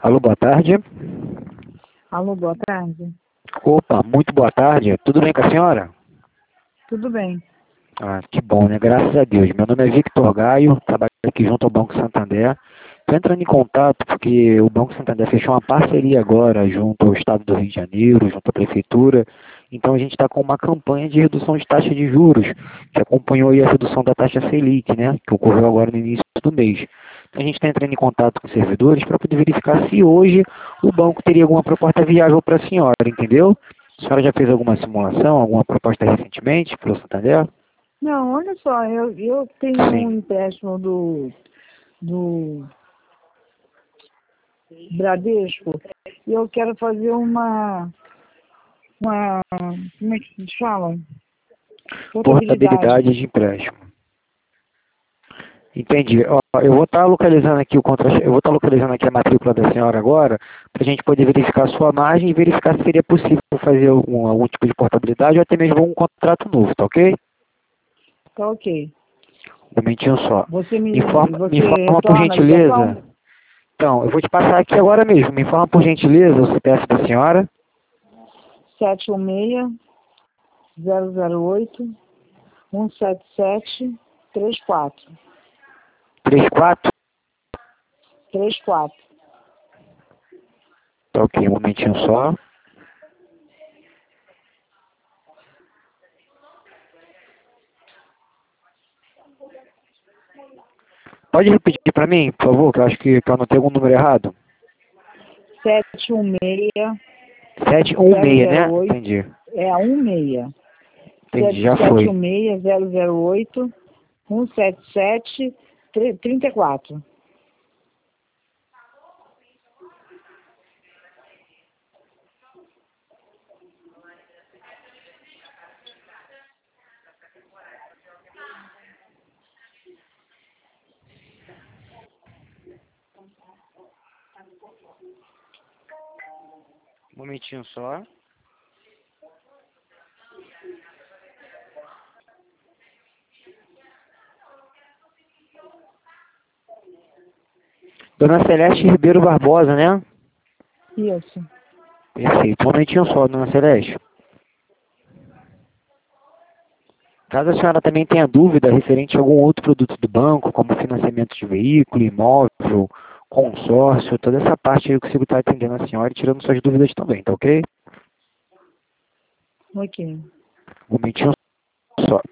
Alô, boa tarde. Alô, boa tarde. Opa, muito boa tarde. Tudo bem com a senhora? Tudo bem. Ah, que bom, né? Graças a Deus. Meu nome é Victor Gaio, trabalho aqui junto ao Banco Santander. Estou entrando em contato porque o Banco Santander fechou uma parceria agora junto ao Estado do Rio de Janeiro, junto à Prefeitura. Então a gente está com uma campanha de redução de taxa de juros, que acompanhou aí a redução da taxa Selic, né? Que ocorreu agora no início do mês. Então a gente está entrando em contato com os servidores para poder verificar se hoje o banco teria alguma proposta viável para a senhora, entendeu? A senhora já fez alguma simulação, alguma proposta recentemente pelo Santander? Não, olha só, eu tenho um Sim. empréstimo do Bradesco e eu quero fazer como é que se fala? Portabilidade de empréstimo. Entendi. Ó, eu vou estar localizando aqui eu vou estar localizando aqui a matrícula da senhora agora, para a gente poder verificar a sua margem e verificar se seria possível fazer algum tipo de portabilidade ou até mesmo um contrato novo, tá ok? Tá ok. Um momentinho só. Você Me informa por retorna a ligação? gentileza. Então, eu vou te passar aqui agora mesmo. Me informa por gentileza o CPF da senhora. 716-008-177-34. 34. 34. Tá ok, um momentinho só. Pode repetir para mim, por favor, que eu acho que eu anotei algum número errado. 716 716, né? 008, Entendi. é a 16. Entendi, já foi. 716-008-177-34. Um momentinho só. Dona Celeste Ribeiro Barbosa, né? Isso. Perfeito. Um momentinho só, Dona Celeste. Caso a senhora também tenha dúvida referente a algum outro produto do banco, como financiamento de veículo, imóvel, consórcio, toda essa parte aí eu consigo estar atendendo a senhora e tirando suas dúvidas também, tá ok? Ok. Um momentinho só.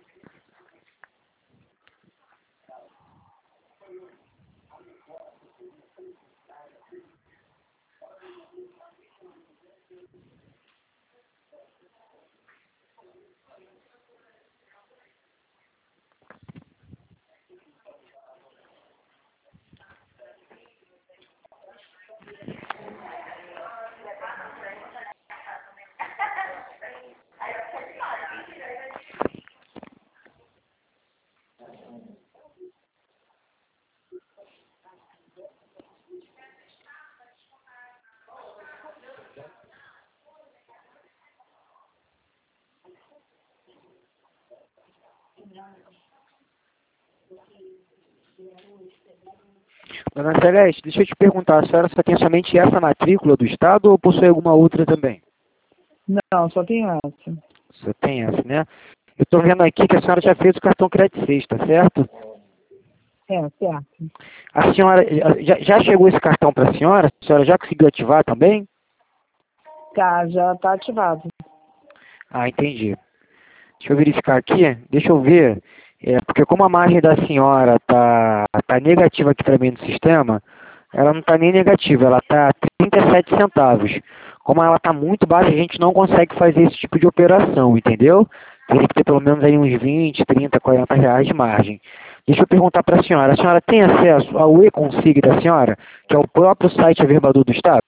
Dona Celeste, deixa eu te perguntar, a senhora só tem somente essa matrícula do Estado ou possui alguma outra também? Não, só tem essa. Só tem essa, né? Eu estou vendo aqui que a senhora já fez o cartão Credit 6, tá certo? É, certo. A senhora, já chegou esse cartão para a senhora? A senhora já conseguiu ativar também? Tá, já está ativado. Ah, entendi. Deixa eu verificar aqui, deixa eu ver, porque como a margem da senhora tá negativa aqui para mim no sistema, ela não está nem negativa, ela está 37 centavos. Como ela está muito baixa, a gente não consegue fazer esse tipo de operação, entendeu? Teria que ter pelo menos aí uns 20, 30, 40 reais de margem. Deixa eu perguntar para a senhora tem acesso ao e-consig da senhora, que é o próprio site Averbador do Estado?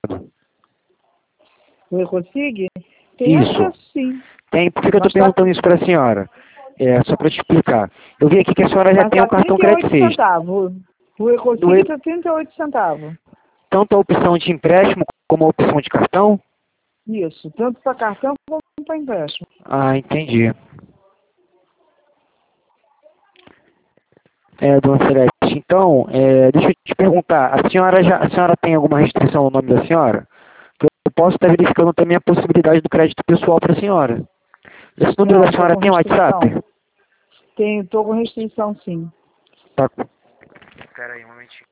O Ecosig? Tem Isso. acesso, sim. Tem, por que eu estou Mas tá, perguntando isso para a senhora? Só para te explicar. Eu vi aqui que a senhora já mas tem tá o cartão Credit 38 6. centavos. O Do Ecosig e- está 38 centavos. Tanto a opção de empréstimo como a opção de cartão? Isso, tanto para cartão como para empréstimo. Ah, entendi. Dona Celeste, seguinte, então, deixa eu te perguntar, a senhora tem alguma restrição no nome da senhora? Que eu posso estar verificando também a possibilidade do crédito pessoal para a senhora. Esse número Não, da senhora tem WhatsApp? Tenho, tô com restrição sim. Tá. Espera aí um momentinho.